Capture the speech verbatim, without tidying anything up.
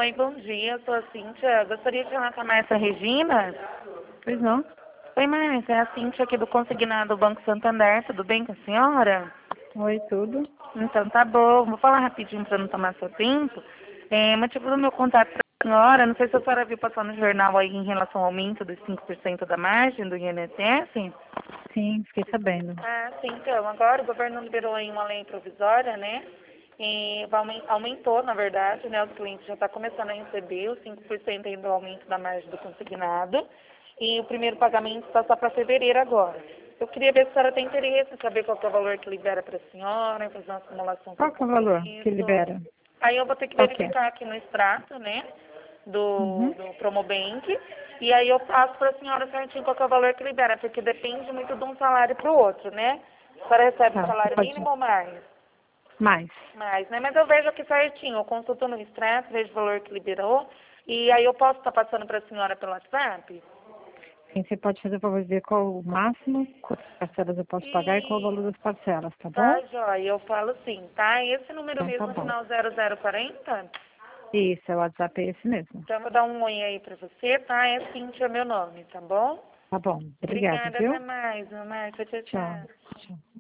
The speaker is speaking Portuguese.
Oi, bom dia, eu sou a Cíntia. Gostaria de falar com a Márcia Regina. Pois não? Oi, Márcia, é a Cíntia aqui do Consignado Banco Santander. Tudo bem com a senhora? Oi, tudo. Então tá bom, vou falar rapidinho para não tomar seu tempo. É, motivo do meu contato para a senhora, não sei se a senhora viu passar no jornal aí em relação ao aumento dos cinco por cento da margem do I N S S. Sim, fiquei sabendo. Ah, sim, então, agora o governo liberou aí uma lei provisória, né? E vai aumen- aumentou, na verdade, né? Os clientes já estão começando a receber os cinco por cento aí do aumento da margem do consignado. E o primeiro pagamento está só para fevereiro agora. Eu queria ver se a senhora tem interesse em saber qual que é o valor que libera para a senhora, fazer uma simulação com Qual que é o valor que isso. libera? Aí eu vou ter que Qual que é? verificar aqui no extrato, né? Do, Uhum. do Promobank. E aí eu passo para a senhora certinho qual que é o valor que libera, porque depende muito de um salário para o outro, né? A senhora recebe um Tá, você salário pode. mínimo ou mais? Mais. Mais, né? Mas eu vejo aqui certinho, eu consulto no extrato, vejo o valor que liberou. E aí eu posso estar passando para a senhora pelo WhatsApp? Sim, você pode fazer para ver qual o máximo, quantas parcelas eu posso pagar e qual o valor E das parcelas, tá bom? tá, joia, eu falo sim, tá? Esse número Então tá mesmo, bom. final zero zero quarenta? Isso, é o WhatsApp é esse mesmo. Então eu vou dar um oi aí pra você, tá? É Cíntia meu nome, tá bom? Tá bom. Obrigada, Obrigada, até viu? mais, Márcia. Tchau, Tchau. tchau. Tchau.